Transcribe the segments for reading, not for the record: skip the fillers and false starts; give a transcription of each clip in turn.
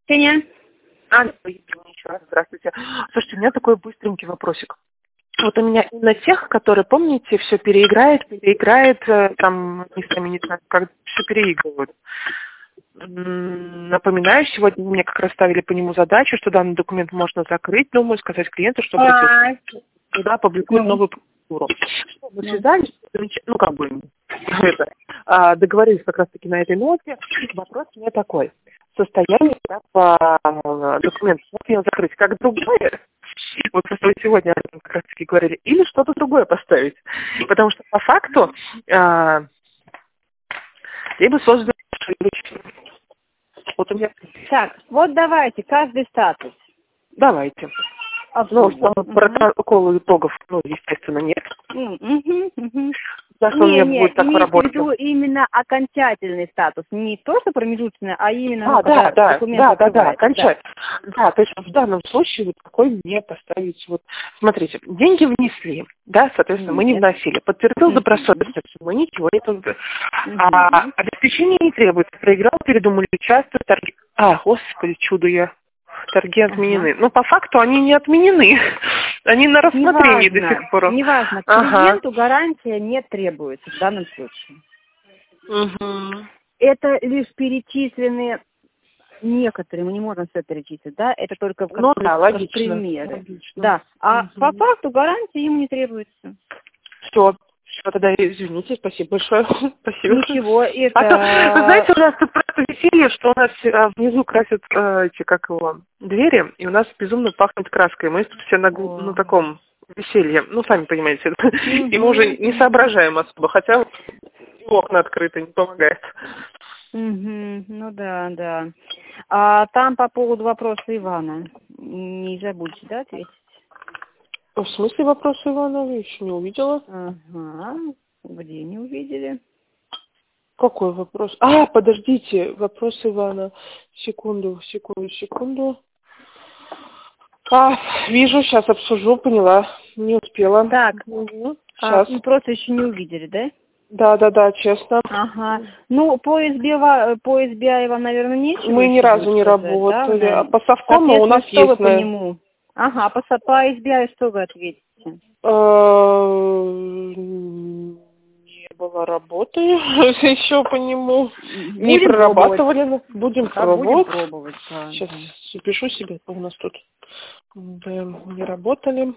Ксения. Алло, еще раз здравствуйте. Слушайте, у меня такой быстренький вопросик. Вот у меня на тех, которые, помните, все переиграет, там, они сами не знаю, как все переигрывают. Напоминаю, сегодня мне как раз ставили по нему задачу, что данный документ можно закрыть, думаю, сказать клиенту, что обратился. Туда публикуют новую процедуру. Что мы связались, договорились как раз-таки на этой ноте. Вопрос у меня такой. Состояние по документу можно ее закрыть как другое, вот просто вы сегодня как раз-таки говорили, или что-то другое поставить. Потому что по факту либо созданы вот у меня... Так, вот давайте, каждый статус. Давайте. Протокола итогов, естественно, нет. За что у меня будет так работать? Я имею в виду именно окончательный статус. Не то, что промежуточное, а именно документ окончательный. Да, то есть в данном случае вот какой мне поставить, вот, смотрите, деньги внесли, да, соответственно, мы не вносили. Подтвердил добросовестность, мы ничего не подтвердили. Обеспечение не требуется. Проиграл, передумали участвовать, торги. Господи, чудо я. Торги отменены. Но по факту они не отменены. Они на рассмотрении до сих пор. Неважно. Клиенту гарантия не требуется в данном случае. Это лишь перечислены некоторые, мы не можем все перечислить, да? Это только в примеры. Логично. Да. А по факту гарантия им не требуется. Все, тогда извините, спасибо большое. Спасибо. Ничего, Вы знаете, у нас тут просто веселье, что у нас внизу красят двери, и у нас безумно пахнет краской. Мы тут все на таком веселье. Сами понимаете. И мы уже не соображаем особо, хотя окна открыты, не помогает. Ну да. А там по поводу вопроса Ивана, не забудьте, да, ответить? В смысле вопрос Ивана? Я еще не увидела. Где не увидели? Какой вопрос? Подождите, вопрос Ивана. Секунду. Вижу, сейчас обсужу, поняла. Не успела. Так, сейчас. Просто еще не увидели, да? Да, честно. По SBI вам, наверное, нечего. Мы ни разу не работали. Да? А по совкому у нас что есть. Вы по нему? По SBI что вы ответите? Не было работы еще по нему. Не прорабатывали. Будем пробовать. Да. Сейчас запишу себе, у нас тут не работали.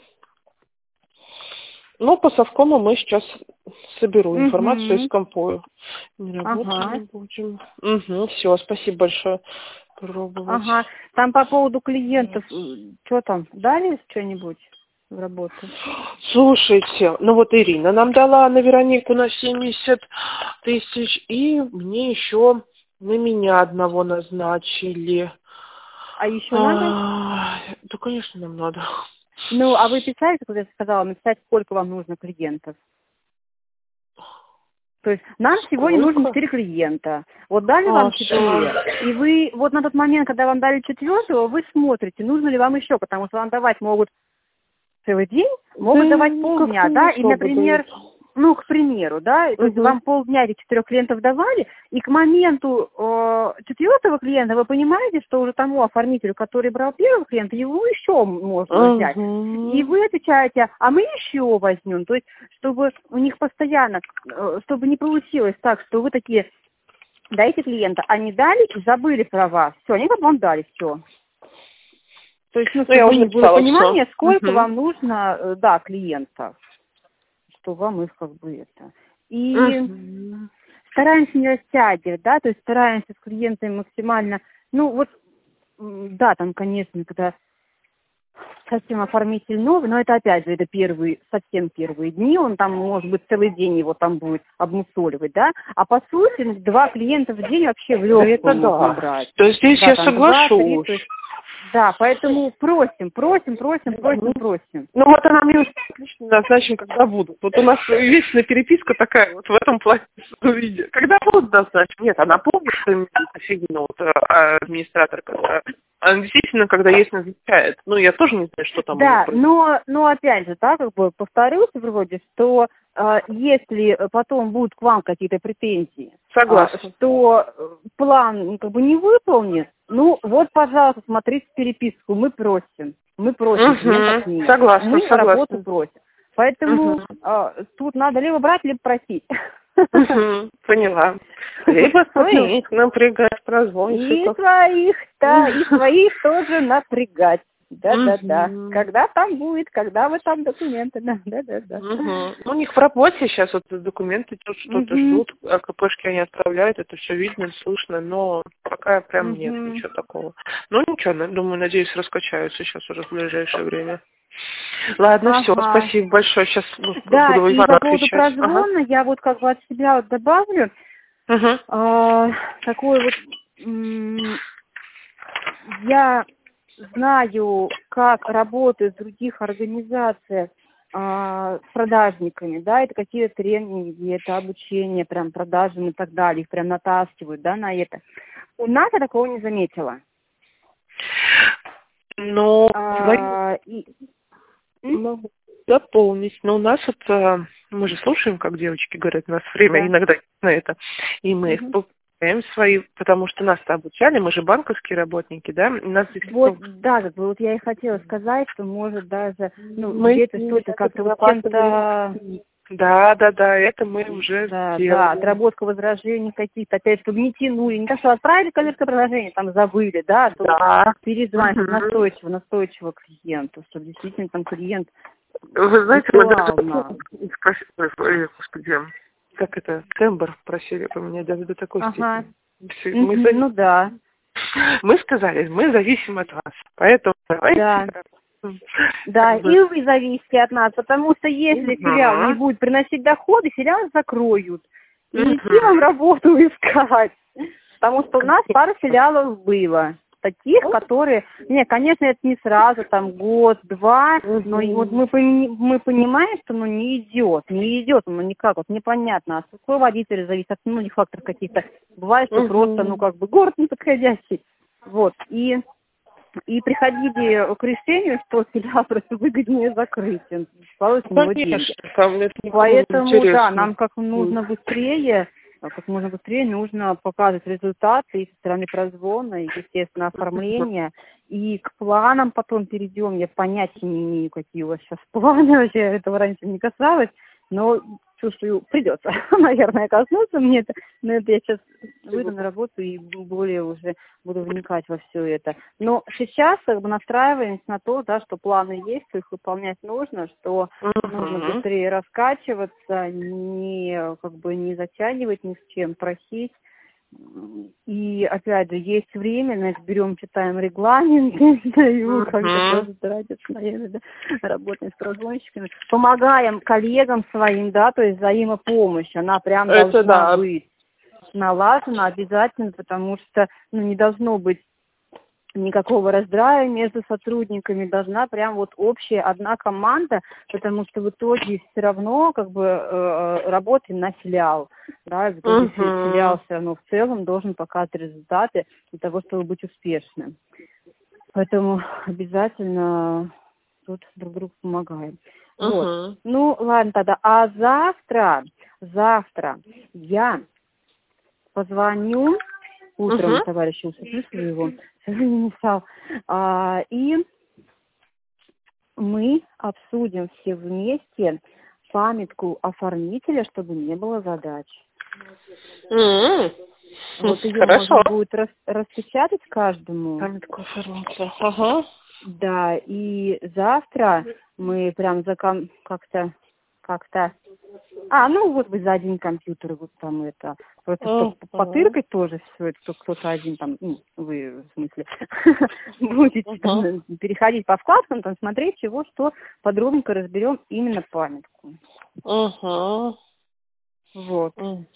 По совкому мы сейчас соберу информацию из компою. Не работали будем. Все, спасибо большое. Пробовать. Там по поводу клиентов, что там, дали что-нибудь в работу? Слушайте, Ирина нам дала на Веронику на 70 тысяч, и мне еще на меня одного назначили. А еще надо? Да, конечно, нам надо. А вы писали, как я сказала, написать, сколько вам нужно клиентов? То есть нам сегодня нужно 4 клиента. Вот дали вам 4. И вы вот на тот момент, когда вам дали 4-го, вы смотрите, нужно ли вам еще, потому что вам давать могут целый день, могут давать полдня, да, и, например, к примеру, да, то есть вам полдня этих 4 клиентов давали, и к моменту 4-го клиента вы понимаете, что уже тому оформителю, который брал 1-го клиента, его еще можно взять. И вы отвечаете, а мы еще возьмем. То есть, чтобы у них постоянно, чтобы не получилось так, что вы такие, дайте клиента, они дали и забыли про вас. Все, они вам дали все. То есть, чтобы у них было понимание, сколько вам нужно, клиентов. Что вам их это. И стараемся не растягивать, да, то есть стараемся с клиентами максимально, там, конечно, когда совсем оформитель новый, но это опять же, это совсем первые дни, он там, может быть, целый день его там будет обмусоливать, да, а по сути 2 клиента в день вообще в легкую можно брать. То есть здесь я соглашусь. 2-3, да, поэтому просим. Она мне отлично назначим, когда будут. Вот у нас вечная переписка такая, вот в этом плане виде. Когда будут назначим? Нет, она помнит, что офигенно, администратор, она действительно, когда есть, назначает. Я тоже не знаю, что там. Да, но опять же, повторюсь вроде, что если потом будут к вам какие-то претензии, согласна, что план не выполнит, Ну, вот, пожалуйста, смотрите переписку. Мы просим. Согласна, мы согласна. работу просим. Поэтому тут надо либо брать, либо просить. Поняла. Либо своих напрягать прозвонщиков. И своих тоже напрягать. Да. Когда там будет, когда вы там документы, да. У них в работе сейчас вот документы тут что-то ждут, АКПшки они отправляют, это все видно, слышно, но пока прям нет ничего такого. Ну ничего, думаю, надеюсь, раскачаются сейчас уже в ближайшее время. Ладно, все, спасибо большое. Сейчас буду и Ивану по поводу отвечать. прозвона я вот как бы от себя вот добавлю. Такой вот я знаю, как работают в других организациях с продажниками, да, это какие-то тренинги, это обучение, прям продажам и так далее, их прям натаскивают, да, на это. У нас я такого не заметила. Но могу дополнить. Но у нас вот, мы же слушаем, как девочки говорят, у нас время иногда на это, и мы их повторяем свои, потому что нас-то обучали, мы же банковские работники, да? Нас вот я и хотела сказать, что может даже, где-то что-то как-то вот чем-то... Да, это мы уже сделали. Да, отработка возражений каких-то, опять, чтобы не тянули, не то, что отправили коммерческое предложение, там забыли, да, перезвонить настойчиво клиенту, чтобы действительно там клиент... Вы знаете, мы даже спросили, господи, как это, тембр просили поменять даже до такой степени. Мы сказали, мы зависим от вас, поэтому давайте... Да, и вы зависите от нас, потому что если филиал не будет приносить доходы, филиал закроют. И идти вам работу искать. Потому что у нас пара филиалов было. Таких, которые... Нет, конечно, это не сразу, там, год-два, но вот мы понимаем, что не идет, никак, вот непонятно, от руководителя зависит, от многих факторов каких-то. Бывает, что просто, город неподходящий. Вот, и приходили к решению, что филиал просто выгоднее закрыть, получить его деньги. Поэтому, нам как можно быстрее нужно показывать результаты и со стороны прозвона, и, естественно, оформления. И к планам потом перейдем. Я понятия не имею, какие у вас сейчас планы, вообще этого раньше не касалось, но чувствую, придется, наверное, коснуться мне это. Но это я сейчас выйду на работу и более уже буду вникать во все это. Но сейчас настраиваемся на то, что планы есть, что их выполнять нужно, что нужно быстрее раскачиваться, не затягивать ни с чем, просить. И опять же, есть время, берем, читаем регламент, тоже тратится, наверное, работаем с прозвонщиками, помогаем коллегам своим, то есть взаимопомощь, она прям должна быть налажена обязательно, потому что не должно быть никакого раздрая между сотрудниками, должна прям общая одна команда, потому что в итоге все равно работаем на филиал, в итоге филиал все равно в целом должен показывать результаты для того, чтобы быть успешным. Поэтому обязательно тут друг другу помогаем. Вот. Ладно тогда. А завтра я позвоню утром товарищу Усыпису его, не мешал, и мы обсудим все вместе памятку оформителя, чтобы не было задач. Вот ее можно будет распечатать каждому. Памятку оформителя. Да, и завтра мы прям как-то за один компьютер просто потыркать тоже все это, кто-то один там, вы, в смысле, будете переходить по вкладкам, смотреть, чего, что, подробненько разберем именно памятку. Вот.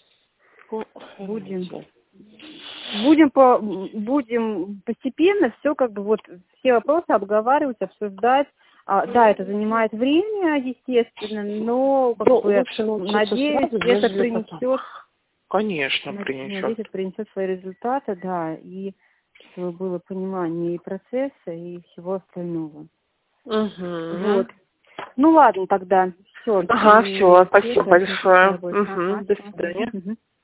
Будем постепенно все все вопросы обговаривать, обсуждать. Это занимает время, естественно, но надеюсь, это принесет. Конечно, принесет. Надеюсь, это принесет свои результаты, и чтобы было понимание и процесса, и всего остального. Вот. Ладно тогда. Все. Все, спасибо большое. До свидания.